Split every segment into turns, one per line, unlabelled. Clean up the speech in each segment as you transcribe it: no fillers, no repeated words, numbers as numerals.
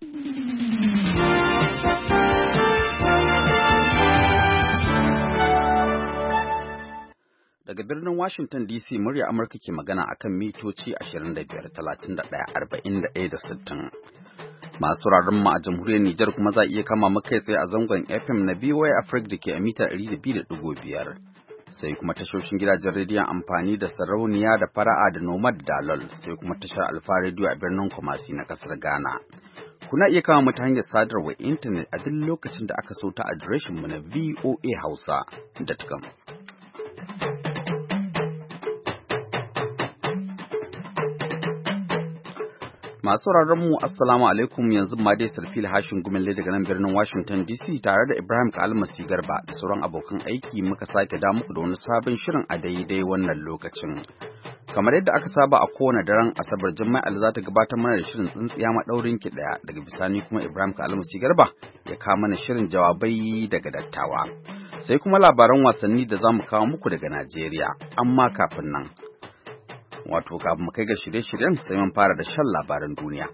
Daga birnin Washington DC murya Amurka ke magana akan mitoci 25, 31, 41 da 60. Masu sauraron mu a jamhuriyar Nijar kuma za a iya kama mu kai tsaye a zangon FM na BY Africa da ke a mita 102.5. Sai kuma tashoshin gidajen rediyon amfani da sarauniya da fara'a da nomad dalol, sai kuma tashar Alfa Radio a birnin Kumasi na kasar Ghana. Kuna iya kama mu ta hanyar sadarwar intanet a duk lokacin da aka so ta adireshin mu na voahausa.com. Masu mu assalamu alaikum, yanzu ma dai Sarfil Hashin Gumelle daga nan birnin Washington DC tare da Ibrahim Kalmasi Garba da sauran abokan aiki muka sake da muku da wani sabon shirin a daidai wannan lokacin. Kamar yadda aka saba a kowane daren Asabar, Jummai za ta gabatar mana da shirin tsintsiya maɗaurin ki ɗaya, daga bisani kuma Ibrahim Kalmasi Garba ya kawo mana shirin jawabai daga dattawa. Sai kuma labaran wasanni da za mu kawo muku daga Najeriya, amma kafin nan. Wato kafin mu kai ga shirye-shiryen sai mun fara da shan labaran duniya.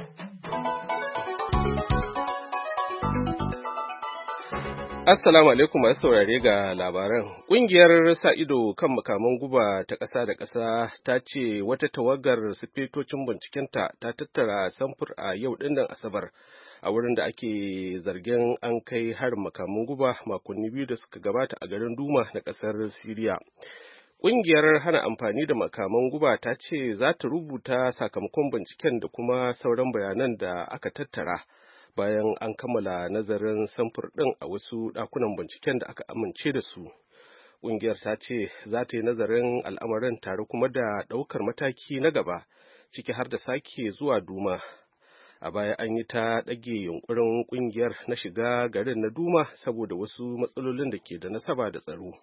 Assalamu alaikum masu saurare ga labaran. Ƙungiyar sa ido kan makaman guba ta ƙasa da ƙasa ta ce wata tawagar sifetocin bincikenta ta tattara samfur a yau ɗinnan Asabar a wurin da ake zargin an kai harin makaman guba makonni biyu da suka gabata a garin Duma na ƙasar Siriya. Ƙungiyar hana amfani da makaman guba ta ce za ta rubuta sakamakon binciken da kuma sauran bayanan da aka tattara bayan an kammala nazarin samfur ɗin a wasu ɗakunan binciken da aka amince da su. Ƙungiyar ta ce za ta yi nazarin al'amarin tare kuma da ɗaukar mataki na gaba, ciki har da sake zuwa Duma. A baya an yi ta ɗage yunƙurin ƙungiyar na shiga garin na Duma saboda wasu matsalolin da ke da nasaba da tsaro.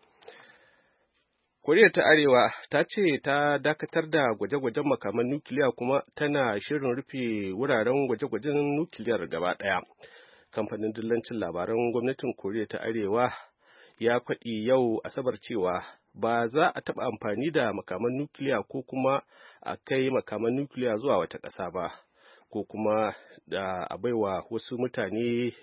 Koriya ta Arewa ta ce ta dakatar da gwaje-gwajen makaman nukiliya kuma tana shirin rufe wuraren gwaje-gwajen nukiliyar gaba ɗaya. Kamfanin dillancin labaran gwamnatin Koriya ta Arewa ya faɗi yau Asabar cewa ba za a taɓa amfani da makaman nukiliya ko kuma a kai makaman nukiliya zuwa wata ƙasa ba, ko kuma da a baiwa wasu mutane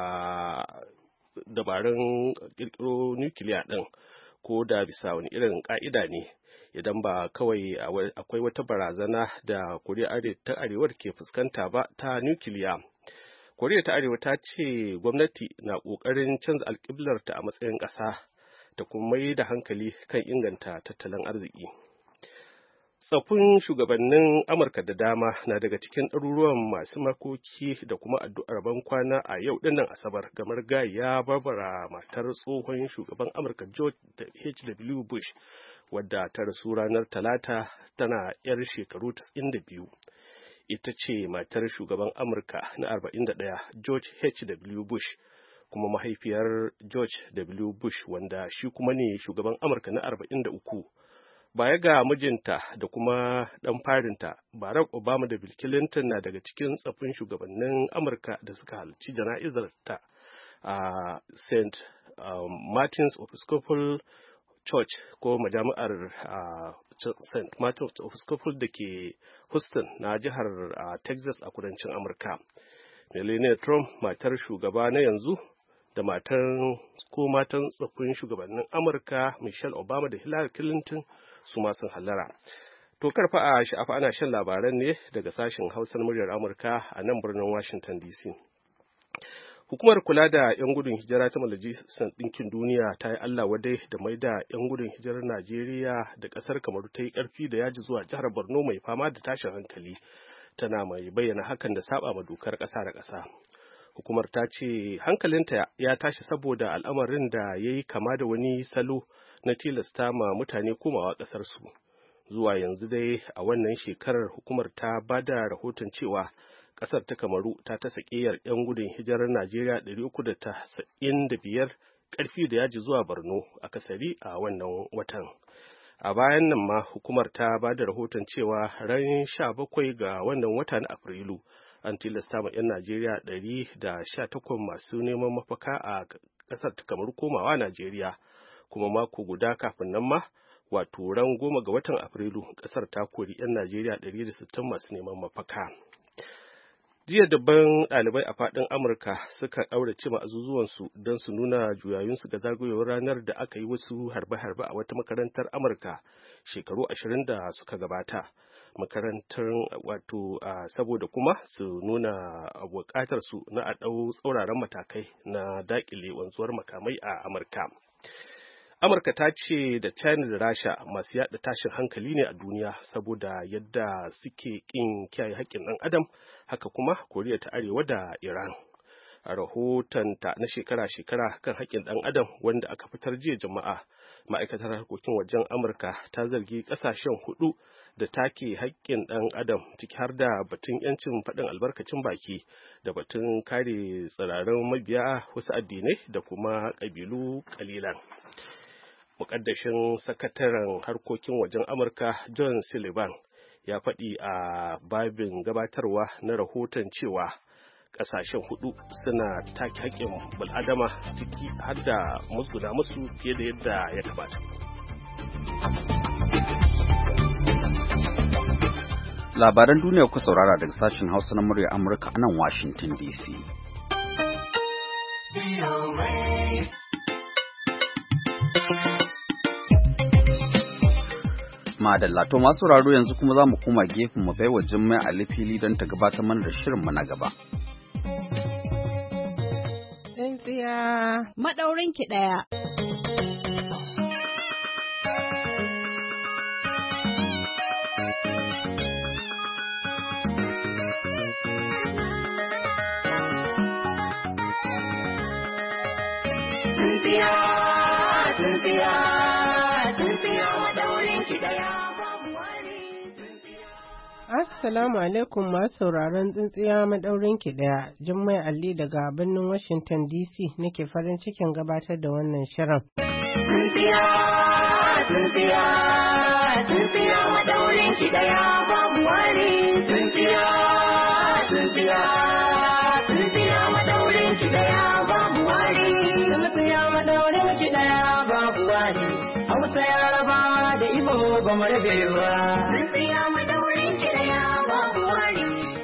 dabarun ƙirƙiro nukiliya ɗin. Ko da bisa wani irin ƙa'ida ne, idan ba kawai akwai wata barazana da Koriya ta Arewar ke fuskanta ba ta nukiliya. Koriya ta Arewa ta ce gwamnati na ƙoƙarin canza alƙiblarta a matsayin ƙasa da kuma mai da hankali kan inganta tattalin arziki. Tsaffin shugabannin Amurka da dama na daga cikin ɗaruruwan masu makoki da kuma addu'ar bankwana a yau ɗinnan Asabar ga marigayiya Barbara, matar tsohon shugaban Amurka George H.W. Bush, wadda ta rasu ranar Talata tana 'yar shekaru 92. Ita ce matar shugaban Amurka na 41 George H.W. Bush, kuma mahaifiyar George W. Bush, wanda shi kuma ne shugaban Amurka na 43. Baya ga mijinta da kuma ɗan farinta, Barack Obama da Bill Clinton na daga cikin tsaffin shugabannin Amurka da suka halarci jana'izar ta a St. Martin's Episcopal Church ko majami'ar St. Martin's Episcopal da ke Houston na jihar Texas a kudancin Amurka. Melania Trump, matar shugaba na yanzu, da matan tsoffin shugabannin Amurka Michelle Obama da Hillary Clinton su ma sun hallara. To karfa a sha'afa ana shan labaran ne daga sashen Hausar muryar Amurka a nan birnin Washington DC. Hukumar kula da 'yan gudun hijira ta Majalisar Ɗinkin Duniya ta yi Allah wadai da mai da 'yan gudun hijirar Najeriya da ƙasar Kamaru ta yi ƙarfi da yaji zuwa jihar Borno mai fama da tashin hankali, tana mai bayyana hakan da saba ma dokar ƙasa da ƙasa. Hukumar ta ce hankalinta ya tashi saboda al'amarin da ya yi kama da wani salo na tilasta ma mutane komawa ƙasarsu. Zuwa yanzu dai a wannan shekarar hukumar ta ba da rahoton cewa ƙasar ta Kamaru ta tasa ƙeyar 'yan gudun hijirar Najeriya 395 ƙarfi da yaji zuwa Borno akasari a wannan watan. A bayan nan ma hukumar ta ba da rahoton cewa ran 17 ga wannan wata na Afrilu an tilasta ma 'yan Najeriya 118 masu neman mafaka a ƙasar ta Kamaru komawa Najeriya, kuma mako guda kafin nan ma, wato ran 10 ga watan Afrilu, ƙasar ta kori 'yan Najeriya 160 masu neman mafaka. jiya dabban ɗalibai a faɗin amurka suka ɗaurace azuzuwansu don su nuna juyayunsu ga zagayowar ranar da aka yi wasu harbe-harbe a wata makarantar amurka shekaru 20 da suka gabata. Makarantar wato saboda kuma su nuna buƙatar su na a ɗau tsauraran matakai na daƙile wanzuwar makamai a amurka. Amurka ta ce da China da Rasha masu yada tashin hankali ne a duniya saboda yadda suke ƙin kiyaye haƙƙin ɗan adam, haka kuma Koriya ta Arewa da Iran. A rahotonta na shekara-shekara kan haƙƙin ɗan adam wanda aka fitar jiya Juma'a, ma'aikatar harkokin wajen Amurka ta zargi ƙasashen hudu da take haƙƙin ɗan adam, ciki har da batun 'yancin faɗin albarkacin baki da batun kare tsirarin mabiya wasu addinai da kuma ƙabilu ƙalilan. Muƙaddashin sakataren harkokin wajen Amurka John Sullivan ya faɗi a babin gabatarwa na rahoton cewa ƙasashen hudu suna take haƙƙin bil'adama, ciki har da musguna musu fiye da yadda ya kamata.
Labaran duniya ku saurara daga sashen Hausa na murya Amurka a nan Washington DC. Madalla, to masu sauraro yanzu kuma za mu koma gefen mu baiwa Jummai Ali fili don ta gabatar mana da shirin mu na gaba.
Tsintsiya madaurin ki daya.
Tsintsiya, tsintsiya, tsintsiya madaurin ki daya.
Assalamu alaikum masu sauraron tsintsiya madaurin ki daya. Jummai Ali daga birnin Washington DC nake farin cikin gabatar da wannan shirin.
Tsintsiya, tsintsiya, tsintsiya madaurin ki daya babu wani. Tsintsiya, tsintsiya, tsintsiya madaurin ki daya babu wani. Tsintsiya madaurin ki daya babu wani. Hausa Yarabawa da Igbo ba mu rabe ba. Tsintsiya madaurin ki daya babu wani.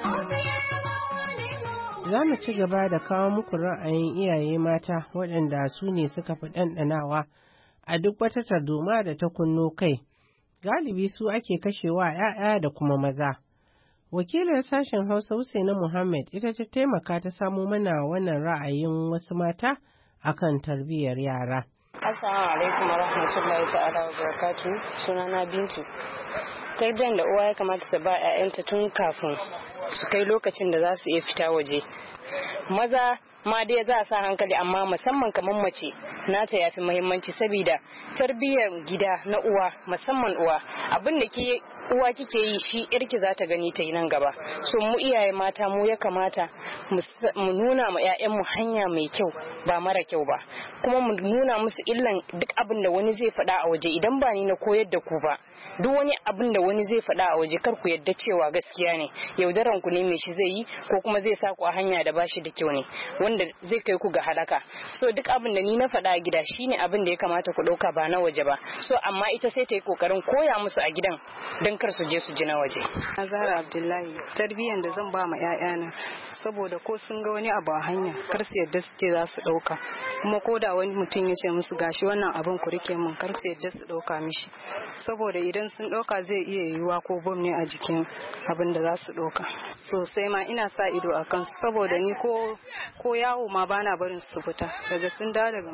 Za mu ci gaba da kawo muku ra'ayin iyaye mata waɗanda su ne suka fi ɗanɗanawa a duk wata tarzoma da ta kunno kai. Galibi su ake kashewa ‘ya'ya da kuma maza. Wakilar sashen Hausa Husaina Muhammad ita ta taimaka ta samo mana wannan ra'ayin wasu mata akan tarbiyyar yara.
Assalamu alaikum warahmatullahi ta'ala wa barakatuh. Sunana Bintu. Tarbiyyar da uwa ya kamata ta ba 'ya'yanta tun kafin su kai lokacin da za su iya fita waje. Maza ma dai za a sa hankali, amma musamman kamar mace nata yafi muhimmanci saboda tarbiyyar gida na uwa, musamman uwa, abin da uwa kike yi shi yarki za ta gani ta yi nan gaba. So mu iyaye mata mu ya kamata mu nuna ma 'ya'yanmu hanya mai kyau ba mara kyau ba, kuma mu nuna musu illan duk abin da wani zai faɗa a waje. Idan ba ni na koyar da ku ba, duk wani abin da wani zai faɗa a waje kar ku yadda cewa gaskiya ne, yaudaran ku ne mai shi zai yi ko kuma zai sa ku a hanya da bashi da kyau ne wanda zai kai ku ga halaka. So duk abin da ni na faɗa a gida shine abin da ya kamata ku ɗauka ba na waje ba. So amma ita sai ta yi kokarin koya musu a gidan don kar su je su ji na waje.
Azara Abdullahi, tarbiyyar da zan ba ma 'ya'yana saboda ko sun ga wani abu a hanya kar su yadda su ce za su ɗauka, kuma ko da wani mutum ya ce musu gashi wannan abin ku rike min, kar su yadda su ɗauka mishi, saboda idan sun ɗauka zai iya yiwuwa ko bom ne a jikin abin da za su ɗauka. Sosai ma ina sa ido a kansu, saboda ni ko yawo ma bana barin su fita daga sun dawo daga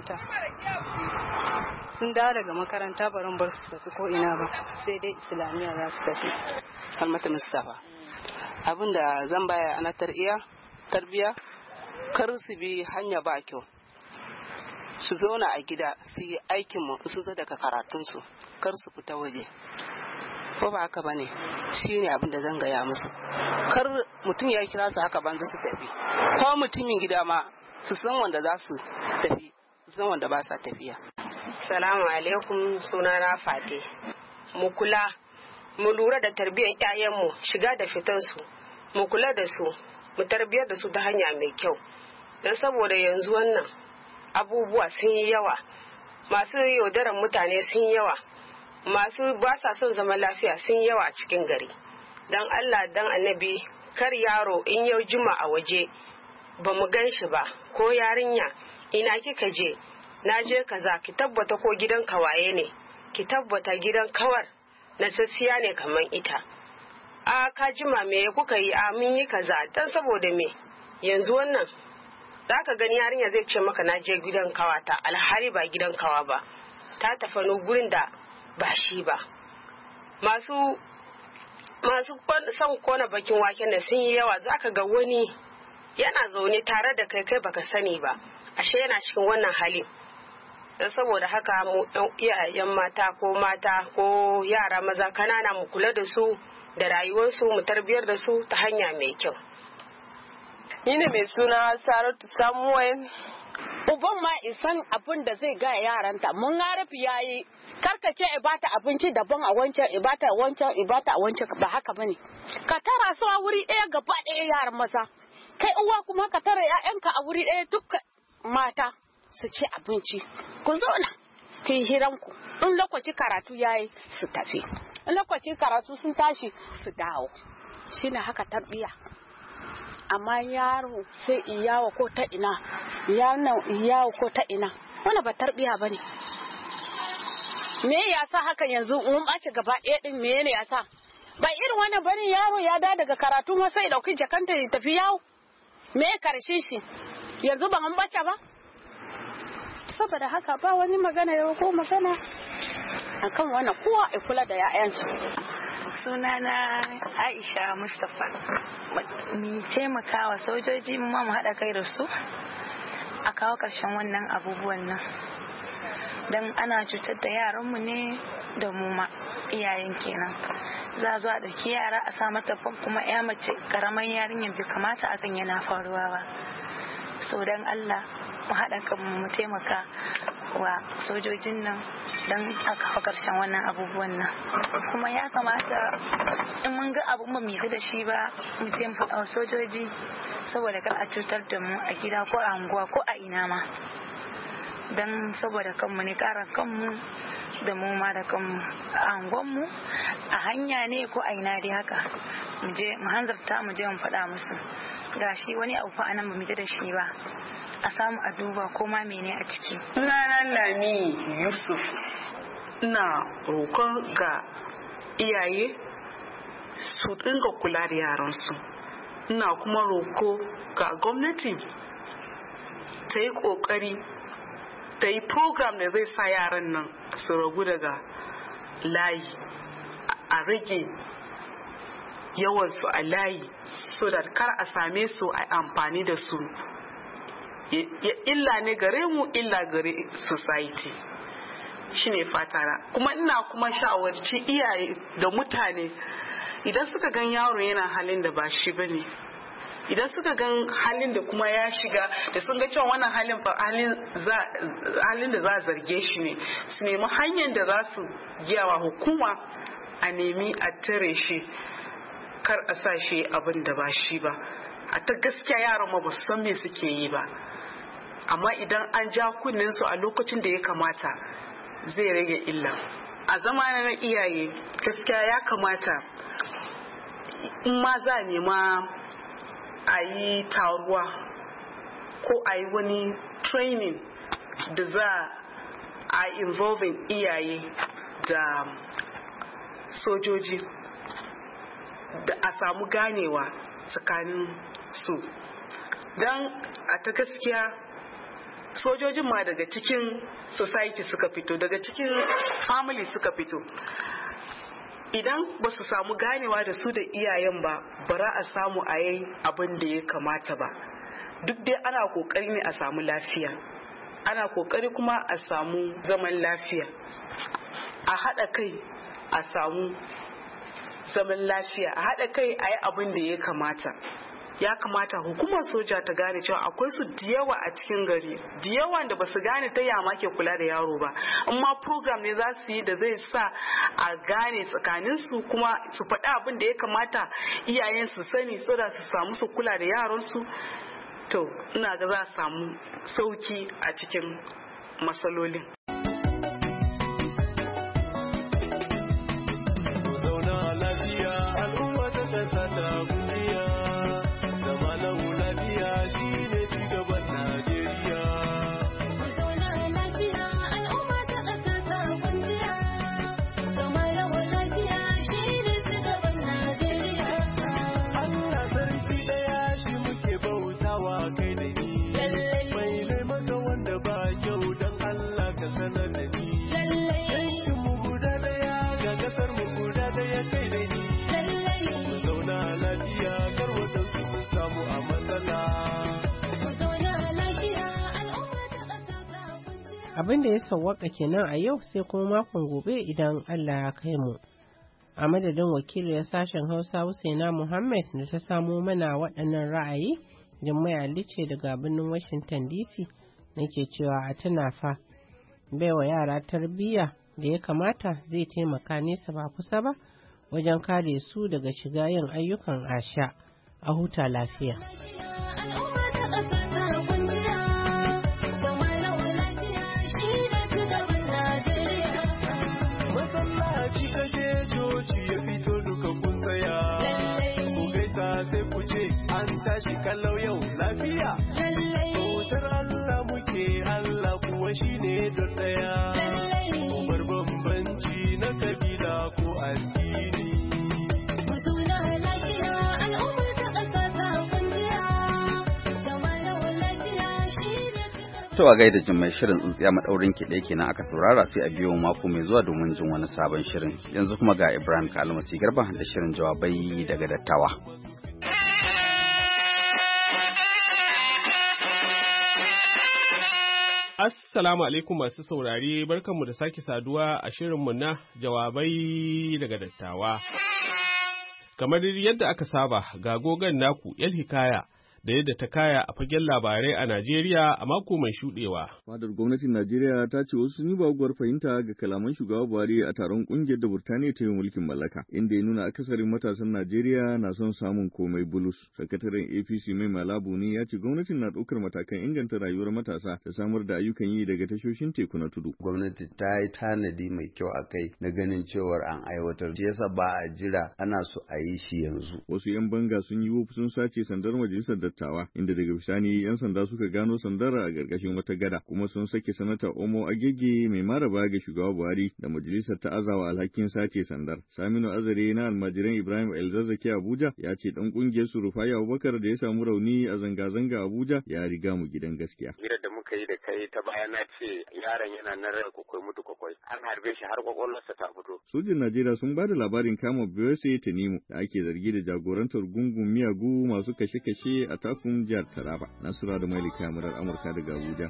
makaranta barin bar su tafi ko ina ba, sai dai islamiyya za su tafi.
Falmata Mustapha, abin da zan baya ana tarbiya kar su bi hanya ba kyau, su zauna a gida su yi aikinmu, su zo daga karatunsu, kar su fita waje, ko ba haka bane? Shi ne abin da zan gaya musu. Kar mutum ya kira su haka banza su tafi, ko mutumin gida ma su san wanda za su tafi, su san wanda ba sa tafiya.
Salamu alaikum, sunana Fate. Mu lura da tarbiyyar 'ya'yanmu, shiga da fitansu, mu kula da su, mu tarbiyar da su ta hanya mai kyau. Don saboda yanzu wannan abubuwa sun yi yawa, masu yaudaran mutane sun yi yawa, masu ba sa son zaman lafiya sun yi yawa a cikin gari. Don Allah, don Annabi, kar yaro in yau juma a waje ba mu gan shi ba, ko yarinya ina kika je, na je kaza, ki tabbata ko gidan kawaye ne, ki tabbata gidan kawar na sassiya ne kamar ita. A ka jima me kuka yi? A mun yi kaza. Dan saboda me yanzu wannan zaka gani yarinya zai ce maka na je gidan kawata, alhali ba gidan kawa ba, ta tafano gurin da ba shi ba. Masu son kona bakin waken da sun yi yawa. Zaka ga wani yana zaune tare da kai baka sani ba, ashe yana cikin wannan hali. Dan saboda haka mu iyayen mata ko yara maza kanana mu kula da su da rayuwarsu, mu tarbiyar da su ta hanya mai kyau.
Ni ne mai suna Saratu Samuel. Uban ma isan abin da zai ga yaranta, mun harafi yayi karkace ibata abinci daban a wancan, ibata a wancan, ba haka bane. Ka tara su a wuri ɗaya gaba ɗaya yaran maza. Kai uwa kuma ka tara ƴaƴanka a wuri ɗaya duk mata su ci abinci. Ku zauna ku yi hiranku. In lokaci karatu yayi su tafi. In lokaci karatu sun tashi su dawo. Shine haka tarbiya. Amma yaro sai iyawa ko ta ina, wannan ba tarbiya bane. Me yasa haka yanzu mun bace gaba ɗaya din, me ne yasa? Ba irin wannan bane, yaro ya daga karatu ma sai dauki jakanta ya tafi yawo. Me karshe shi? Yanzu ba mun bace ba? Saboda haka ba wani magana yau ko magana akan wannan, kowa ya kula da 'ya'yansu.
Sunana Aisha Mustapha. Mu taimakawa sojoji mu haɗa kai da su a kawo ƙarshen wannan abubuwan nan. Dan ana cutar da yaranmu ne da mu ma iyayen kenan. Za a zo a ɗauki yara a sa mata kuma ya mace ƙaramin yarinyar bai kamata akan yana faruwa ba. So dan Allah mu haɗa kanmu mu taimaka wa sojojin nan don a kawo ƙarshen wannan abubuwan nan. Kuma ya kamata in mun ga abu ba mu da shi ba mu taimaka wa sojoji, saboda kar a cutar da mu a gida ko a unguwa ko a ina ma. Don saboda kanmu ne, ƙara kanmu da mu ma da kanmu a unguwanmu, a hanya ne ko a ina dai haka. Mu hanzarta mu je mu faɗa musu gashi wani abu fa anan ba mu da shi ba, a samu a duba ko ma mene a ciki.
Sunana Lami Yusuf. Ina roƙon ga iyaye su dinga kula da yaransu. Ina kuma roƙo ga gwamnati ta yi ƙoƙari ta yi program da zai sa yaran nan su ragu daga layi, a rage yawansu a layi, so da kar a same su a amfani da su. Illa ne gare mu, illa gare society. Shine fatara. Kuma ina kuma shawarci iyaye da mutane, idan suka gan yaro yana halin da ba shi bane, idan suka gan halin da kuma ya shiga, da sun ga cewa wannan halin fa halin da za a zarge shi ne, su nemi hanyar da za su giyawa hukuma a nemi a tare shi, kar a sa shi abin da ba shi ba. A ta gaskiya yaran ma ba su san me suke yi ba, amma idan an ja kunnen su a lokacin da ya kamata zai rage illa. A zamanin na iyaye gaskiya ya kamata in ma za a nema a yi taruwa ko a yi wani training da za a involving iyaye da sojoji, da a samu ganewa tsakanin su. Don a ta gaskiya sojojin ma daga cikin society suka fito, daga cikin family suka fito. Idan ba su samu ganewa da su da iyayen ba, bara a samu a yi abin da ya kamata ba. Duk dai ana kokari ne a samu lafiya, ana kokari kuma a samu zaman lafiya, a haɗa kai a samu zaman lafiya, a haɗa kai a yi abin da ya kamata. Ya kamata hukumar soja ta gane cewa akwai su da yawa a cikin gari, da yawa da ba su gane ta yama ke kula da yaro ba, amma program ne za su yi da zai sa a gane tsakanin su, kuma su faɗi abin da ya kamata iyayen su sani, so da su samu su kula da yaron su. To ina ga za a samu sauki a cikin matsalolin.
Zauna lafiya al'umma ta kasa ta kungiya.
Abin da ya sawwaka kenan a yau sai kuma makon gobe idan Allah ya kai mu. A madadin wakiliyar sashen Hausa Husaina Muhammad da ta samo mana waɗannan ra'ayi, Jummai Ali ce daga birnin Washington DC nake cewa a tuna fa baiwa yara tarbiyya da ya kamata zai taimaka nesa ba kusa ba wajen kare su daga shiga yin ayyukan asha. A huta lafiya.
Tashi kallau yau lafiya. Bautar Allah muke, Allah kuwa shi ne don ɗaya. Bar bambanci na kabila ko addini.
To a gaida jin mai shirin tsintsiya maɗaurin kiɗe kenan aka saurara sai a biyo mako mai zuwa domin jin wani sabon shirin. Yanzu kuma ga Ibrahim Kalmasi Garba da shirin jawabai daga dattawa.
Assalamu alaikum masu saurare, barkanmu da sake saduwa a shirinmu na jawabai daga dattawa. Kamar yadda aka saba, ga gogon naku El Hikaya da yadda ta kaya a fagen labarai a Najeriya a mako mai shuɗewa.
Fadar gwamnatin Najeriya ta ce wasu sun yi baguwar fahimta ga kalaman shugaba Buhari a taron ƙungiyar da Burtaniya ta yi mulkin mallaka, inda ya nuna akasarin matasan Najeriya na son samun komai bulus. Sakataren APC Mai Malabu ne ya ce gwamnatin na ɗaukar matakan inganta rayuwar matasa ta samar da ayyukan yi daga tashoshin teku na tudu.
Gwamnati ta yi tanadi mai kyau a kai na ganin cewar an aiwatar. Shi yasa ba a jira, ana so a yi shi yanzu.
Wasu 'yan banga sun yi sun sace sandar majalisar dattawa, inda daga bisani 'yan sanda suka gano sandar a ƙarƙashin wata gada, kuma sun sake sanata Omo Agege mai maraba ga shugaba Buhari da majalisar ta azawa alhakin sace sandar. Saminu Azare na almajiran Ibrahim Elzazzaki Abuja ya ce dan kungiyar su Rufai Abubakar da ya samu rauni a zanga-zanga Abuja ya riga mu gidan gaskiya.
Hirar da muka yi da kai ta baya na ce yaron yana nan rai kwakwai mutu kwakwai, an harbe shi har kwakwalwarsa ta fito.
Sojin Najeriya sun ba da labarin kama Beyonce Tanimu da ake zargi da jagorantar gungun miyagu masu kashe-kashe a takun jihar Taraba. Nasura da Malika murar Amurka daga Abuja.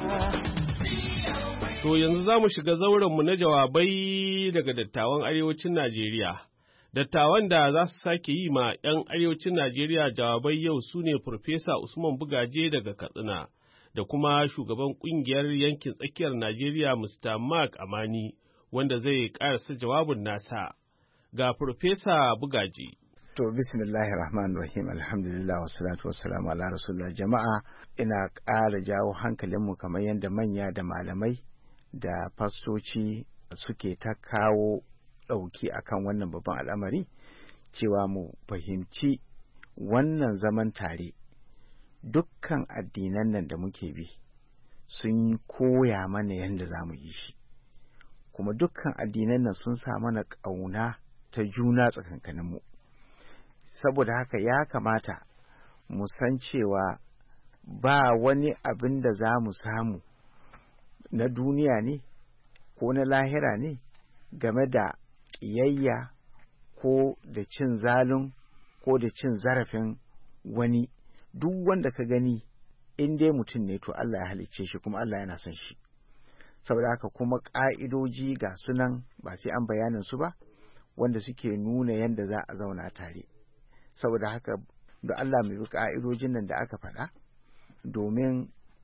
To yanzu za mu shiga zaurenmu na jawabai daga dattawan arewacin Najeriya. Dattawan da za su sake yi ma 'yan arewacin Najeriya jawabai yau su ne Farfesa Usman Bugaje daga Katsina da kuma shugaban ƙungiyar yankin tsakiyar Najeriya Mr. Mark Amani wanda zai ƙarasa jawabin nasa. Ga Farfesa Bugaje.
To bismillahir rahmanir rahim, alhamdulillah wassalatu wassalamu ala rasulillah. Jama'a, ina ƙara jawo hankalinmu kamar yadda manya da malamai da fastoci suke ta kawo ɗauki akan wannan babban al'amari, cewa mu fahimci wannan zaman tare. Dukkan addinan nan da muke bi sun koya mana yadda za mu yi shi, kuma dukkan addinan nan sun sa mana ƙauna ta juna tsakankaninmu. Saboda haka ya kamata mu san cewa ba wani abin da za mu samu na duniya ne ko na lahira ne game da ƙiyayya ko da cin zalun ko da cin zarafin wani. Duk wanda ka gani in dai mutum ne to Allah ya halicce shi kuma Allah yana son shi. Saboda haka kuma ƙa'idoji ga sunan ba sai an bayanin su ba, wanda suke nuna yadda za a zauna tare. Saboda haka da Allah mai bi ƙa'idojin nan da aka faɗa domin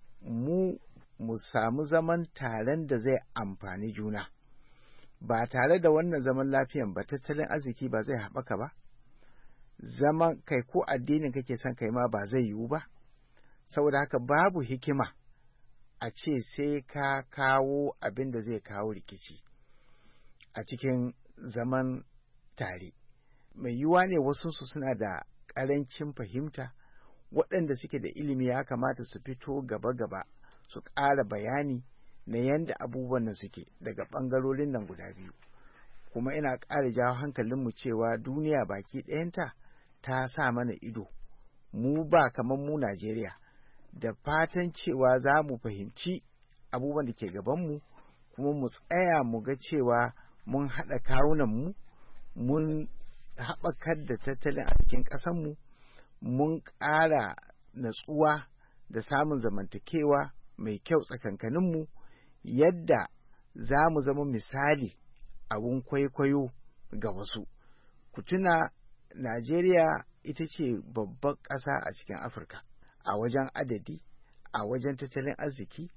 mu samu zaman taren da zai amfani juna. Ba tare da wannan zaman lafiyan ba tattalin arziki ba zai haɓaka ba, zaman kai ko addinin kake son kai ma ba zai yiwu ba. Saboda haka babu hikima a ce sai ka kawo abin da zai kawo rikici a cikin zaman tare. Mai yiwuwa ne wasu suna da ƙarancin fahimta, waɗanda suke da ilimi ya kamata su fito gaba-gaba su ƙara bayani na yadda abubuwan nan suke daga ɓangarorin nan guda biyu. Kuma ina ƙara jawo hankalinmu cewa duniya baki ɗayanta ta sa mana ido, mu ba kamar mu Najeriya, da fatan cewa za mu fahimci abubuwan da ke gabanmu kuma mu tsaya mu ga cewa mun haɗa kawunanmu, mun haɓakar da tattalin arzikin ƙasarmu, mun ƙara natsuwa da samun zamantakewa mai kyau tsakankaninmu yadda za mu zama misali abun kwaikwayo ga wasu. Ku tuna Najeriya ita ce babbar ƙasa a cikin Afirka a wajen adadi, a wajen tattalin arziki,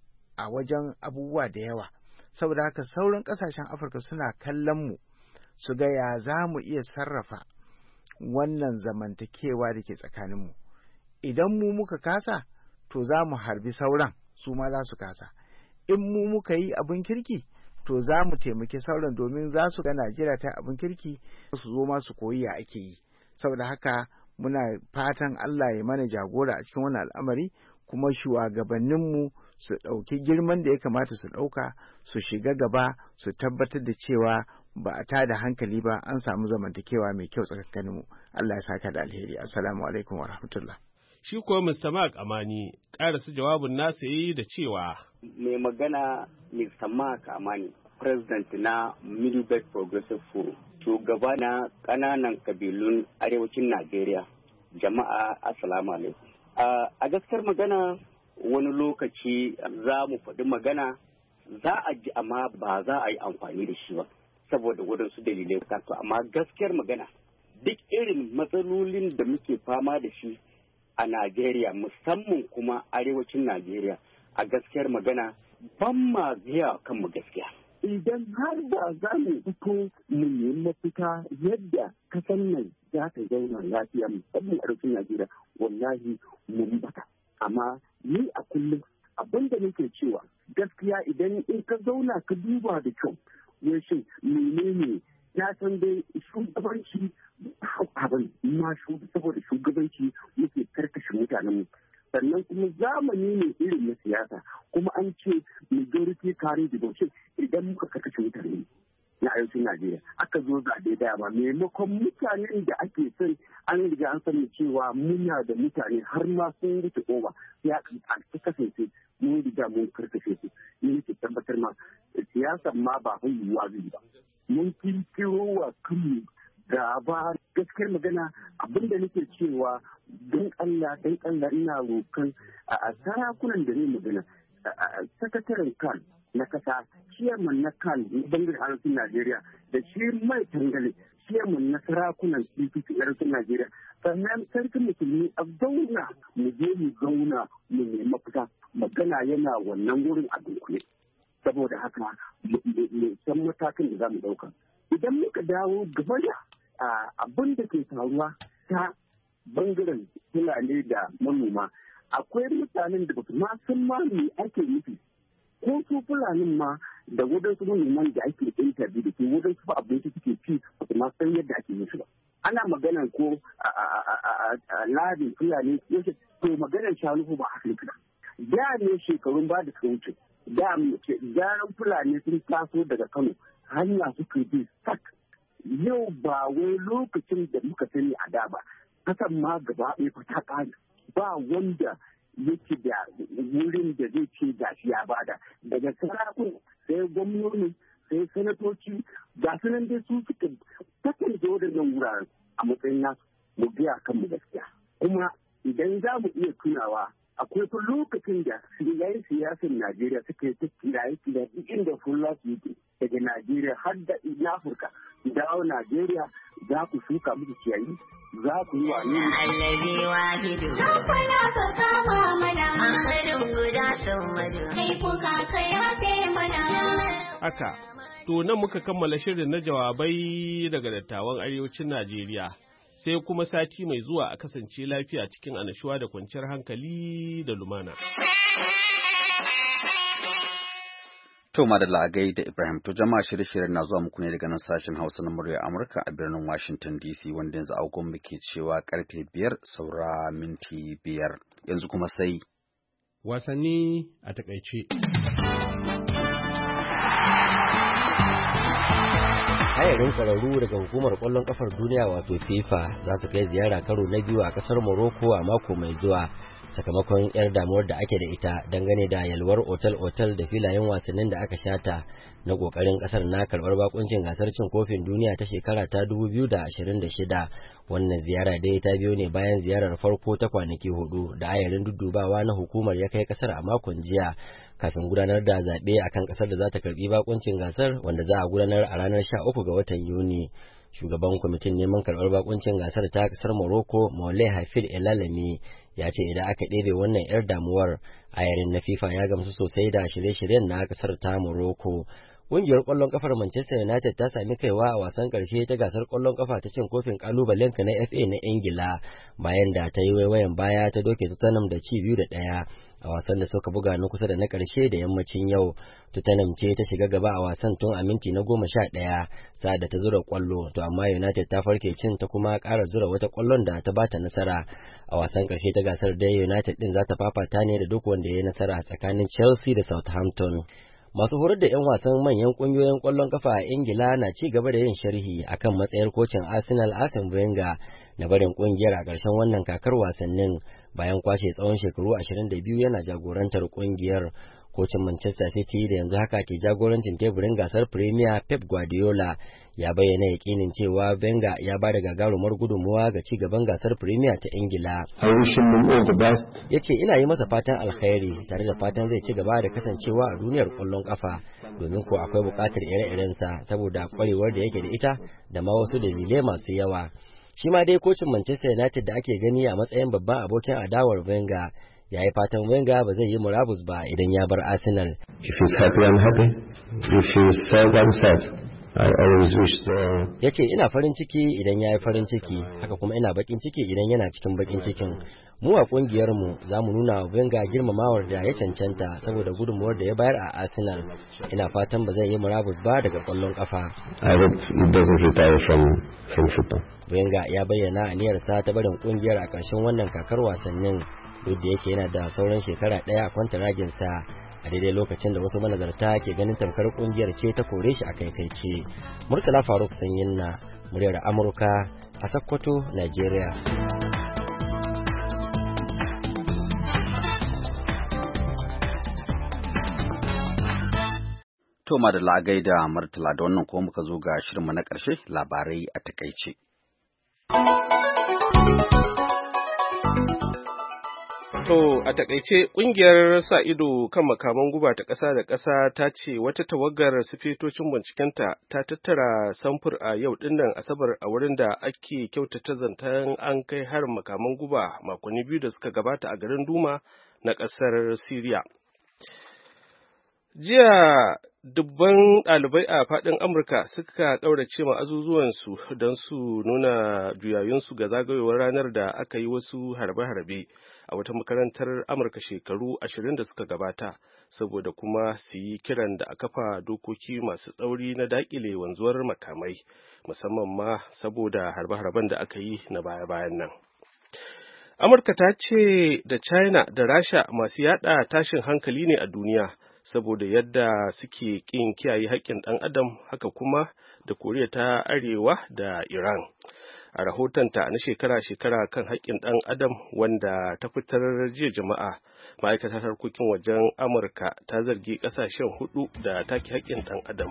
a wajen abubuwa da yawa. Saboda haka sauran ƙasashen Afirka suna kallon mu su ga ya za mu iya sarrafa wannan zamantakewa da ke tsakaninmu. Idan mu muka kasa, to za mu harbi sauran, su ma za su kasa. In mu muka yi abin kirki, to za mu taimaki sauran domin za su ga Najeriya ta abin kirki su zo ma su koyi ya ake yi. Saboda haka muna fatan Allah ya mana jagora a cikin wannan al'amari, kuma shugabanninmu su ɗauki girman da ya kamata su ɗauka, su shiga gaba, su tabbatar da cewa ba a tada hankali ba, an samu zamantakewa mai kyau tsakaninmu. Allah ya saka da alheri. Assalamu alaikum wa rahmatullah.
Shi kuwa Mr. Mark Amani ƙarasa jawabin nasa yi da cewa.
Mai magana Mr. Mark Amani, President na Middle Belt Progressive Forum, shugaba na ƙananan kabilun arewacin Najeriya. Jama'a assalamu alaikum. A gaskiyar magana wani lokaci za mu faɗi magana za a ji amma ba za a yi amfani da shi ba saboda waɗansu dalilai. Amma gaskiyar magana duk irin matsalolin da muke fama da shi a Najeriya, musamman kuma arewacin Najeriya, a gaskiyar magana ban ma biya kanmu gaskiya. Idan har ba za mu fito mu yi mafita yadda kasan nan za ta zauna lafiya musamman arewacin Najeriya, wallahi mun bata. Amma ni a kullum abin da nake cewa gaskiya idan in ka zauna ka duba da kyau, shin menene na san dai shugabanci abin ma saboda shugabanci yake karkashe mutanenmu. Sannan kuma zamani ne irin na siyasa, kuma an ce majority carry the vote. Idan muka karkashe mutane na arewacin Najeriya aka zo zaɓe daya ba, maimakon mutanen da ake son an riga an sani cewa muna da mutane har ma sun wuce oba, ya kasance mun riga mun karkashe su. Ni nake tabbatar ma siyasan ma ba fa yiwuwa zai ba. Mun kirkiro wa kanmu gaba. Gaskiyar magana abin da nake cewa don Allah ina rokan a sarakunan da ne magana, sakataren kan na kasa, ciyaman na kan bangaren arewacin Najeriya da shi mai tangale, ciyaman na sarakunan CPC arewacin Najeriya, sannan sarkin musulmi a zauna mu je mu zauna mu nemi fita. Magana yana wannan wurin a dunkule. Saboda haka mu san matakin da za mu ɗauka. Idan muka dawo gaba da abin da ke faruwa ta bangaren Fulani da manoma, akwai mutanen da ba su ma san ma me ake nufi, ko su Fulanin ma da wadansu manoman da ake interview da ke wadansu ba abinci suke ci ba su ma san yadda ake nufi ba. Ana maganan ko ladin Fulani, to maganan shanu ba haka ba. Da ne shekarun ba da suka wuce, da gyaran Fulani sun taso daga Kano, hanya suka bi sak. Yau ba wai lokacin da muka sani a da ba, kasan ma gaba ɗaya ta ƙare. Ba wanda yake da wurin da zai ce gashi ya bada, daga sarakun sai gwamnoni sai sanatoci, ga su nan dai su suka kasance waɗannan wuraren a matsayin nasu. Mu biya kanmu gaskiya. Kuma idan za mu iya tunawa, akwai fa lokacin da yayin siyasar Najeriya suka yi ta kiraye inda fulla su yi daga Najeriya har da Afirka, dawo Najeriya za ku shuka musu ciyayi, za ku yi wani
Allazi wahidu Rabbana ka kama mana ahadun guda sammadu kai kuka kai yafe mana.
Haka, to nan muka kammala shirin na jawabai daga dattawan arewacin Najeriya. Sai kuma sati mai zuwa a kasance lafiya cikin annashuwa da kwanciyar hankali da lumana.
To madalla a gaida Ibrahim, to jama'a shirye-shiryen na zuwa muku ne daga nan sashen Hausa na murya Amurka a birnin Washington DC, wanda yanzu agogon muke cewa karfe 5 saura minti 5. Yanzu kuma sai
wasanni a takaice.
Ayarin ƙwararru daga hukumar ƙwallon ƙafar duniya wato FIFA za su kai ziyara karo na biyu a ƙasar Morocco a mako mai zuwa sakamakon 'yar damuwar da ake da ita dangane da yalwar otal-otal da filayen wasannin da aka shata na kokarin kasar na karbar bakuncin gasar cin kofin duniya ta shekara ta 2026. Wannan ziyara dai ta biyo ne bayan ziyarar farko ta kwanaki 4 da ayarin duddubawa na hukumar ya kai kasar a makon jiya kafin gudanar da zaɓe akan kasar da za ta karbi bakuncin gasar wanda za a gudanar a ranar 13 ga watan Yuni. Shugaban kwamitin neman karɓar bakuncin gasar ta kasar Morocco, Moulay Hafid Elalami, ya ce idan aka ɗebe wannan 'yar damuwar, ayarin na FIFA ya gamsu sosai da shirye-shiryen na kasar ta Morocco. Ƙungiyar ƙwallon ƙafar Manchester United ta sami kaiwa a wasan ƙarshe ta gasar ƙwallon ƙafa ta cin kofin ƙalubalenka na FA na Ingila bayan da ta yi waiwayen baya ta doke Tottenham da ci 2-1 a wasan da suka buga na kusa da na ƙarshe da yammacin yau. Tottenham ce ta shiga gaba a wasan tun a minti na 11 sa'ad da ta zura ƙwallo, to amma United ta farke cin ta kuma ƙara zura wata ƙwallon da ta bata nasara. A wasan ƙarshe ta gasar dai United ɗin za ta fafata ne da duk wanda ya yi nasara tsakanin Chelsea da Southampton. Masu horar da 'yan wasan manyan ƙungiyoyin ƙwallon kafa a Ingila na ci gaba da yin sharhi akan matsayar kocin Arsenal Arsene Wenger na barin ƙungiyar a ƙarshen wannan kakar wasannin bayan kwashe tsawon shekaru 22 yana jagorantar ƙungiyar. Kocin Manchester City da yanzu haka ke jagorancin teburin gasar Premier, Pep Guardiola, ya bayyana yakinin cewa Wenger ya ba da gagarumar gudunmuwa ga ci gaban gasar Premier ta Ingila. Ya ce ina yi masa fatan alkhairi tare da fatan zai ci gaba da kasancewa a duniyar ƙwallon ƙafa, domin ko akwai buƙatar ire-irensa saboda ƙwarewar da yake da ita da ma wasu dalilai masu yawa. Shi ma dai kocin Manchester United da ake gani a matsayin babban abokin adawar Wenger ya yi fatan Wenger ba zai yi murabus ba idan ya bar Arsenal. Ya ce ina farin ciki idan ya yi farin ciki, haka kuma ina bakin ciki idan yana cikin bakin cikin. Mu a ƙungiyarmu za mu nuna wa Wenger girmamawar da ya cancanta saboda gudunmuwar da ya bayar a Arsenal. Ina fatan ba zai yi murabus ba daga ƙwallon ƙafa. Wenger ya bayyana aniyarsa ta barin ƙungiyar a ƙarshen wannan kakar wasannin, duk da yake yana da sauran shekara ɗaya a kwantaraginsa, a daidai lokacin da wasu manazarta ke ganin tamkar kungiyar ce ta kore shi a kaikaice. Murtala Faruk Sanyin na muryar Amurka a Sokoto, Najeriya.
To madalla gaida Murtala, da wannan kuma muka zo ga shirinmu na ƙarshe, labarai a takaice.
To, a takaice ƙungiyar sa ido kan makaman guba ta ƙasa da ƙasa ta ce wata tawagar sifitocin bincikenta ta tattara samfur a yau dinnan Asabar a wurin da ake kyautata zaton an kai harin makaman guba makonni 2 da suka gabata a garin Duma na ƙasar Siriya. Jiya dubban ɗalibai a faɗin Amurka suka ƙaurace ma azuzuwansu don su nuna juyayunsu ga zagayowar ranar da aka yi wasu harbe-harbe a wata makarantar Amurka shekaru 20 da suka gabata, saboda kuma su yi kiran da a kafa dokoki masu tsauri na daƙile wanzuwar makamai, musamman ma saboda harbe-harben da aka yi na baya-bayan nan. Amurka ta ce da China da Rasha masu yada tashin hankali ne a duniya, saboda yadda suke ƙin kiyaye haƙƙin ɗan adam, haka kuma da Koriya ta Arewa da Iran. A rahotonta na shekara-shekara kan haƙƙin ɗan adam wanda ta fitar jiya Juma'a, ma'aikatar harkokin wajen Amurka ta zargi ƙasashen 4 da take haƙƙin ɗan adam.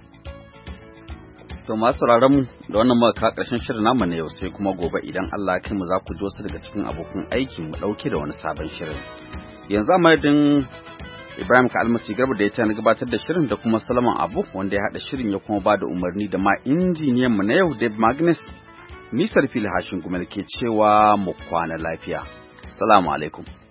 To masu sauraron mu da wannan muka kawo ƙarshen shirin namu na yau, sai kuma gobe idan Allah ya kai mu za ku ji wasu daga cikin abokan aiki mu ɗauke da wani sabon shirin. Yanzu a madadin Ibrahim Kalmasi Garba da ya tana gabatar da shirin da kuma Solomon Abu wanda ya haɗa shirin ya kuma ba da umarni da ma injiniyan mu na yau Dave Magnus. Nisar fili hashin kuma ke cewa mu kwana lafiya. Assalamu alaikum.